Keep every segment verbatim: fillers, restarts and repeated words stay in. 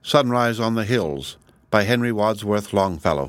Sunrise on the Hills, by Henry Wadsworth Longfellow.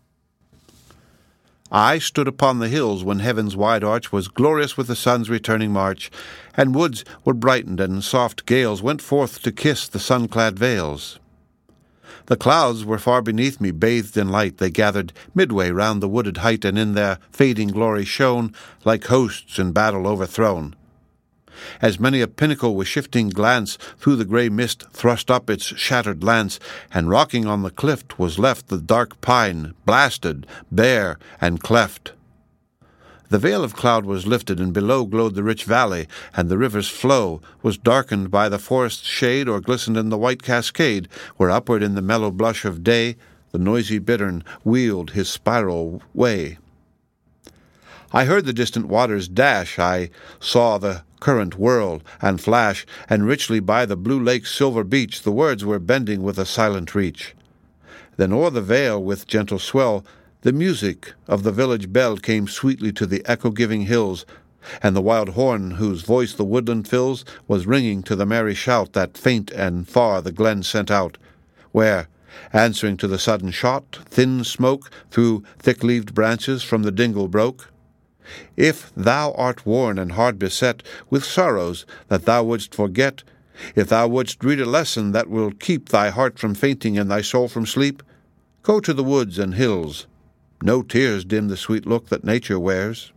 I stood upon the hills when heaven's wide arch was glorious with the sun's returning march, and woods were brightened, and soft gales went forth to kiss the sun-clad vales. The clouds were far beneath me, bathed in light. They gathered midway round the wooded height, and in their fading glory shone like hosts in battle overthrown. As many a pinnacle with shifting glance through the grey mist thrust up its shattered lance, and rocking on the cliff was left the dark pine, blasted, bare, and cleft. The veil of cloud was lifted, and below glowed the rich valley, and the river's flow was darkened by the forest's shade, or glistened in the white cascade, where upward in the mellow blush of day the noisy bittern wheeled his spiral way. I heard the distant waters dash, I saw the current whirl and flash, and richly by the blue lake's silver beach the words were bending with a silent reach. Then o'er the vale with gentle swell the music of the village bell came sweetly to the echo-giving hills, and the wild horn whose voice the woodland fills was ringing to the merry shout that faint and far the glen sent out, where, answering to the sudden shot, thin smoke through thick-leaved branches from the dingle broke. If thou art worn and hard beset with sorrows that thou wouldst forget, if thou wouldst read a lesson that will keep thy heart from fainting and thy soul from sleep, go to the woods and hills. No tears dim the sweet look that nature wears.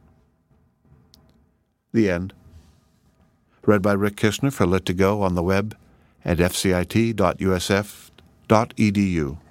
The End. Read by Rick Kistner for Lit to Go on the web at f c i t dot u s f dot e d u.